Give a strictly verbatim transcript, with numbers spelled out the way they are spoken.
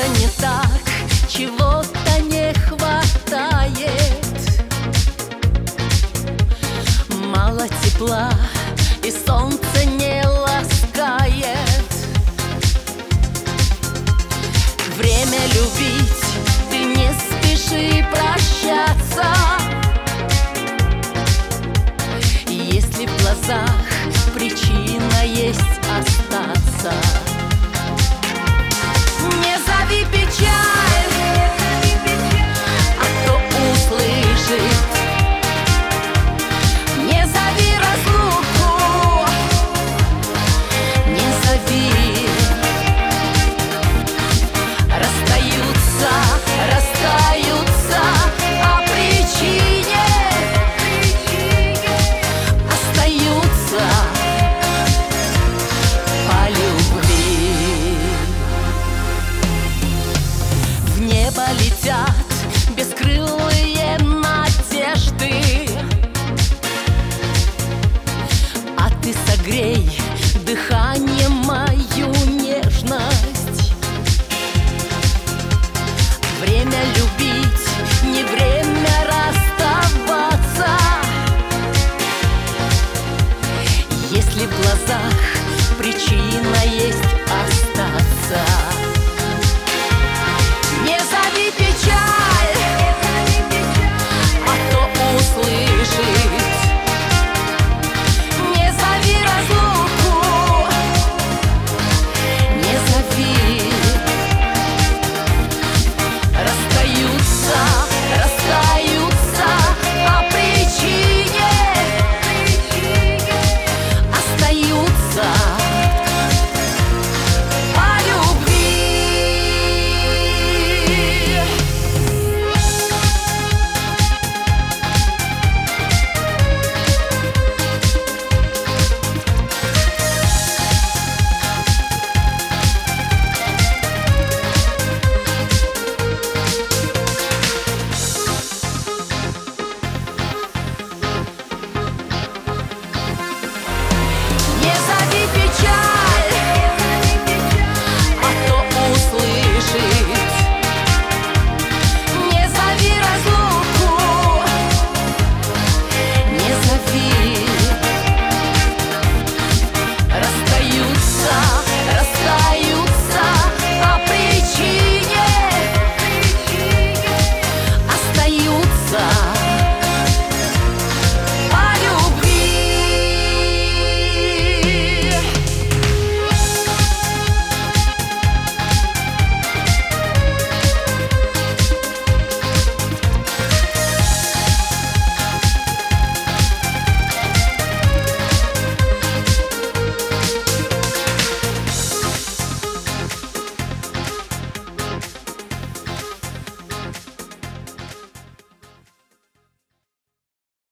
что-то не так, чего-то не хватает. Мало тепла и солнце не ласкает. Время любить, ты не спеши прощаться. Если в глазах причина есть остаться. Не зови печаль, а то услышит. Не зови разлуку, не зови. Расстаются, расстаются о причине, остаются по любви. В небо летят бескрылые надежды, а ты согрей дыханием мою нежность. Время любить, не время расставаться. Если в глазах причина есть остаться.